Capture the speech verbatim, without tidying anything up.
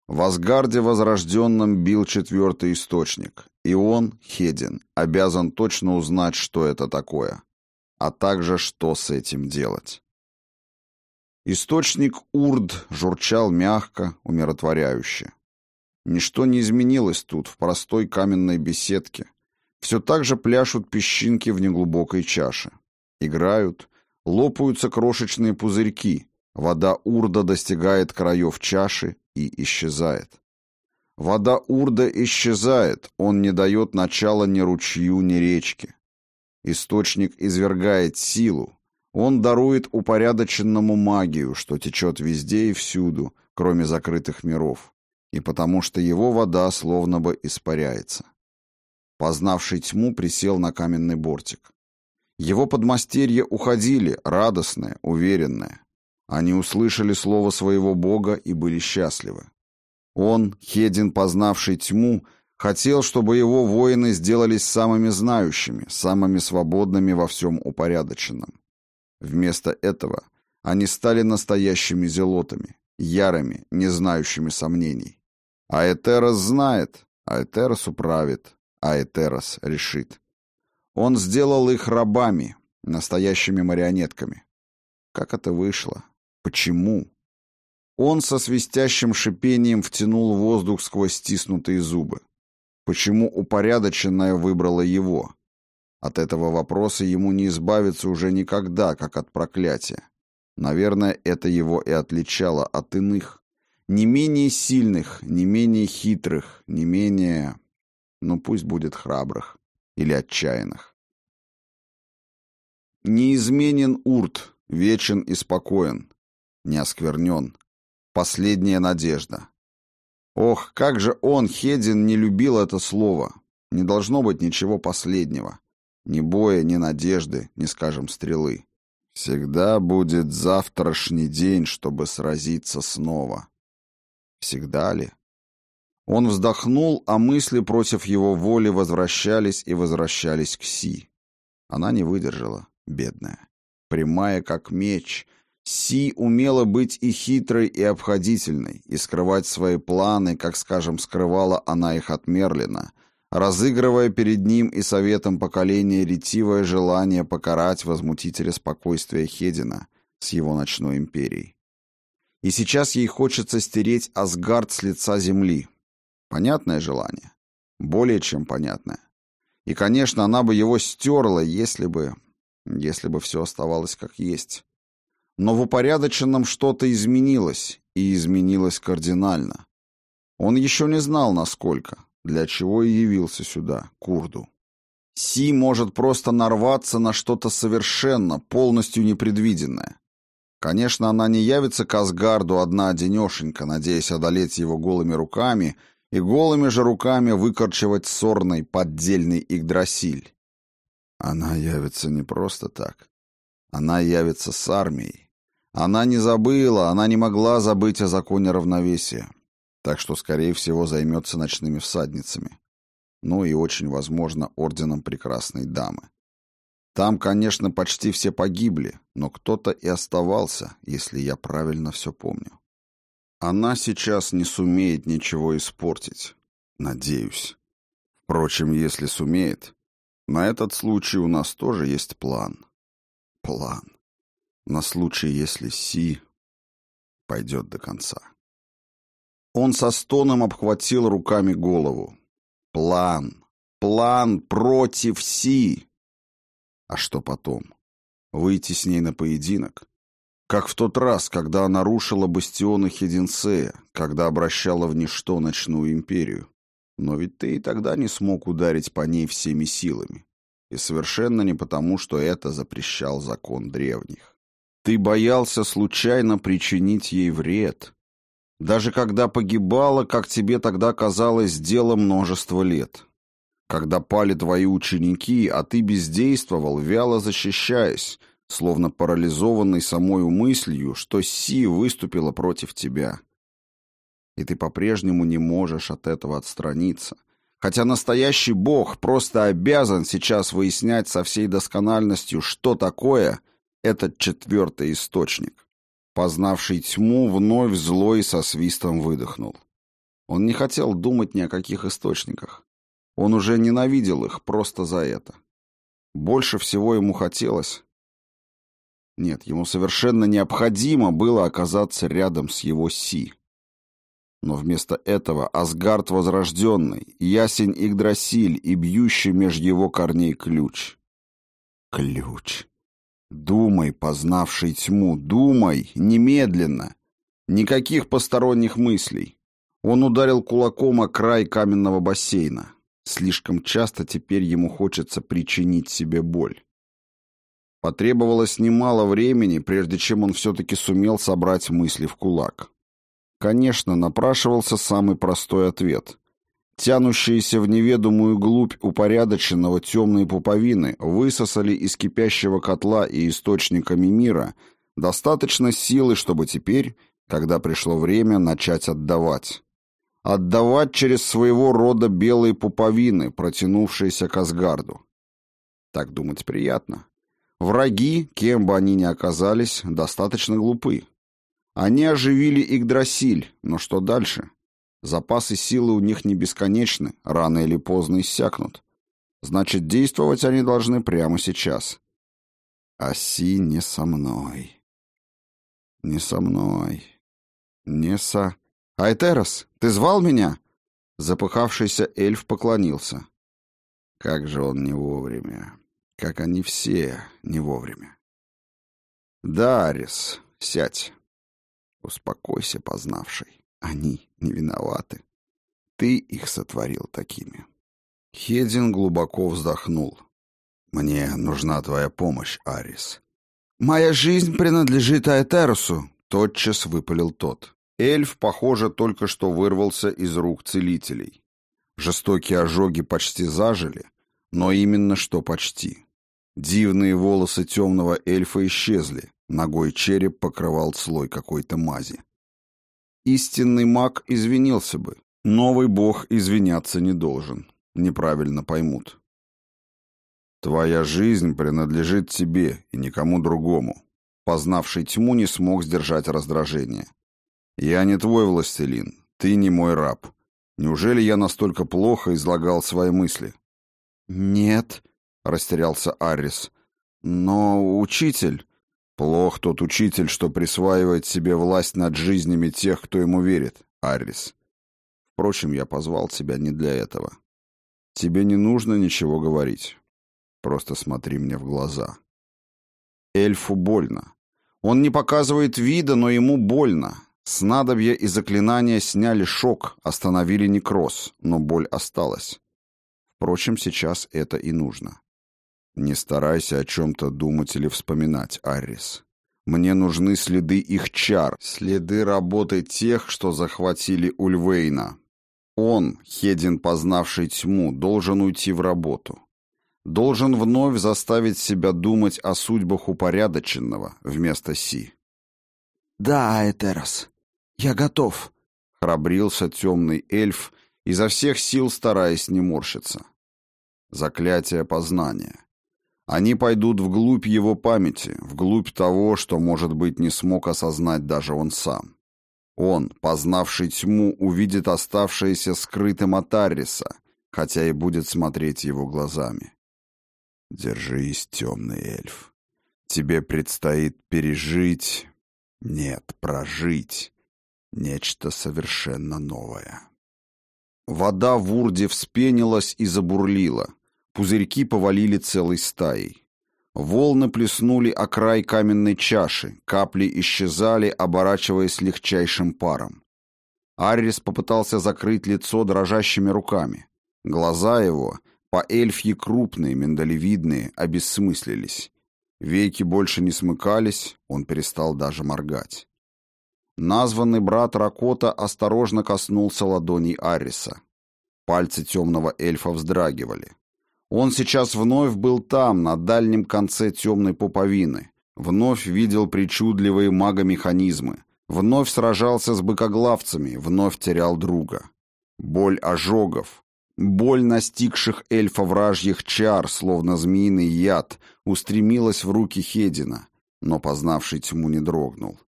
В Асгарде возрожденном бил четвертый источник, и он, Хедин, обязан точно узнать, что это такое, а также что с этим делать. Источник Урд журчал мягко, умиротворяюще. Ничто не изменилось тут, в простой каменной беседке. Все так же пляшут песчинки в неглубокой чаше. Играют, лопаются крошечные пузырьки, вода Урда достигает краев чаши и исчезает. Вода Урда исчезает, он не дает начала ни ручью, ни речке. Источник извергает силу, он дарует упорядоченному магию, что течет везде и всюду, кроме закрытых миров, и потому что его вода словно бы испаряется. Познавший тьму присел на каменный бортик. Его подмастерья уходили, радостные, уверенные. Они услышали слово своего бога и были счастливы. Он, Хедин, познавший тьму, хотел, чтобы его воины сделались самыми знающими, самыми свободными во всем упорядоченном. Вместо этого они стали настоящими зелотами, ярыми, не знающими сомнений. А Этерос знает, а Этерос управит, а Этерос решит. Он сделал их рабами, настоящими марионетками. Как это вышло? Почему? Он со свистящим шипением втянул воздух сквозь стиснутые зубы. Почему упорядоченное выбрало его? От этого вопроса ему не избавиться уже никогда, как от проклятия. Наверное, это его и отличало от иных, не менее сильных, не менее хитрых, не менее, ну пусть будет храбрых или отчаянных. Неизменен Урд, вечен и спокоен, не осквернен. Последняя надежда. Ох, как же он, Хедин, не любил это слово. Не должно быть ничего последнего. Ни боя, ни надежды, ни, скажем, стрелы. Всегда будет завтрашний день, чтобы сразиться снова. Всегда ли? Он вздохнул, а мысли против его воли возвращались и возвращались к Си. Она не выдержала, бедная. Прямая, как меч, Си умела быть и хитрой, и обходительной, и скрывать свои планы, как, скажем, скрывала она их от Мерлина, разыгрывая перед ним и советом поколения ретивое желание покарать возмутителя спокойствия Хедина с его ночной империей. И сейчас ей хочется стереть Асгард с лица земли. Понятное желание? Более чем понятное. И, конечно, она бы его стерла, если бы... если бы все оставалось как есть. Но в упорядоченном что-то изменилось, и изменилось кардинально. Он еще не знал, насколько, для чего и явился сюда, к Урду. Си может просто нарваться на что-то совершенно, полностью непредвиденное. Конечно, она не явится к Асгарду одна-одинешенька, надеясь одолеть его голыми руками и голыми же руками выкорчевать сорный поддельный Игдрасиль. Она явится не просто так. Она явится с армией. Она не забыла, она не могла забыть о законе равновесия. Так что, скорее всего, займется ночными всадницами. Ну и очень возможно, орденом прекрасной дамы. Там, конечно, почти все погибли, но кто-то и оставался, если я правильно все помню. Она сейчас не сумеет ничего испортить. Надеюсь. Впрочем, если сумеет, на этот случай у нас тоже есть план. План. На случай, если Си пойдет до конца. Он со стоном обхватил руками голову. План. План против Си. А что потом? Выйти с ней на поединок? Как в тот раз, когда она рушила бастионы Хединсея, когда обращала в ничто ночную империю. Но ведь ты и тогда не смог ударить по ней всеми силами. И совершенно не потому, что это запрещал закон древних. Ты боялся случайно причинить ей вред. Даже когда погибала, как тебе тогда казалось, дело множество лет. Когда пали твои ученики, а ты бездействовал, вяло защищаясь, словно парализованный самой мыслью, что Си выступила против тебя. И ты по-прежнему не можешь от этого отстраниться. Хотя настоящий бог просто обязан сейчас выяснять со всей доскональностью, что такое этот четвертый источник. Познавший тьму, вновь злой со свистом выдохнул. Он не хотел думать ни о каких источниках. Он уже ненавидел их просто за это. Больше всего ему хотелось... Нет, ему совершенно необходимо было оказаться рядом с его Си. Но вместо этого Асгард возрожденный, ясень Игдрасиль и бьющий меж его корней ключ. Ключ. Думай, познавший тьму, думай, немедленно. Никаких посторонних мыслей. Он ударил кулаком о край каменного бассейна. Слишком часто теперь ему хочется причинить себе боль. Потребовалось немало времени, прежде чем он все-таки сумел собрать мысли в кулак. Конечно, напрашивался самый простой ответ. Тянущиеся в неведомую глубь упорядоченного темные пуповины высосали из кипящего котла и источниками мира достаточно силы, чтобы теперь, когда пришло время, начать отдавать. Отдавать через своего рода белые пуповины, протянувшиеся к Асгарду. Так думать приятно. Враги, кем бы они ни оказались, достаточно глупы. Они оживили Игдрасиль, но что дальше? Запасы силы у них не бесконечны, рано или поздно иссякнут. Значит, действовать они должны прямо сейчас. А Си не со мной. Не со мной. Не со... «Айтерос, ты звал меня?» Запыхавшийся эльф поклонился. Как же он не вовремя. Как они все не вовремя. «Да, Арис, сядь. Успокойся, познавший. Они не виноваты. Ты их сотворил такими». Хедин глубоко вздохнул. «Мне нужна твоя помощь, Арис». «Моя жизнь принадлежит Айтеросу», — тотчас выпалил тот. Эльф, похоже, только что вырвался из рук целителей. Жестокие ожоги почти зажили, но именно что почти. Дивные волосы темного эльфа исчезли, ногой череп покрывал слой какой-то мази. Истинный маг извинился бы. Новый бог извиняться не должен. Неправильно поймут. «Твоя жизнь принадлежит тебе и никому другому». Познавший тьму не смог сдержать раздражение. «Я не твой властелин, ты не мой раб. Неужели я настолько плохо излагал свои мысли?» «Нет», — растерялся Аррис. «Но учитель...» «Плох тот учитель, что присваивает себе власть над жизнями тех, кто ему верит, Аррис. Впрочем, я позвал тебя не для этого. Тебе не нужно ничего говорить. Просто смотри мне в глаза». Эльфу больно. Он не показывает вида, но ему больно. Снадобья и заклинания сняли шок, остановили некроз, но боль осталась. Впрочем, сейчас это и нужно. Не старайся о чем-то думать или вспоминать, Аррис. Мне нужны следы их чар, следы работы тех, что захватили Ульвейна. Он, Хедин, познавший тьму, должен уйти в работу. Должен вновь заставить себя думать о судьбах упорядоченного вместо Си. «Да, Айтерос, я готов», — храбрился темный эльф, изо всех сил стараясь не морщиться. Заклятие познания. Они пойдут вглубь его памяти, вглубь того, что, может быть, не смог осознать даже он сам. Он, познавший тьму, увидит оставшееся скрытым от Арриса, хотя и будет смотреть его глазами. Держись, темный эльф. Тебе предстоит пережить... Нет, прожить нечто совершенно новое. Вода в урде вспенилась и забурлила. Пузырьки повалили целой стаей. Волны плеснули о край каменной чаши, капли исчезали, оборачиваясь легчайшим паром. Аррис попытался закрыть лицо дрожащими руками. Глаза его, по-эльфьи крупные, миндалевидные, обессмыслились. Веки больше не смыкались, он перестал даже моргать. Названный брат Ракота осторожно коснулся ладоней Арриса. Пальцы темного эльфа вздрагивали. Он сейчас вновь был там, на дальнем конце темной пуповины, вновь видел причудливые магомеханизмы, вновь сражался с быкоглавцами, вновь терял друга. Боль ожогов, боль настигших эльфа вражьих чар, словно змеиный яд, устремилась в руки Хедина, но познавший тьму не дрогнул.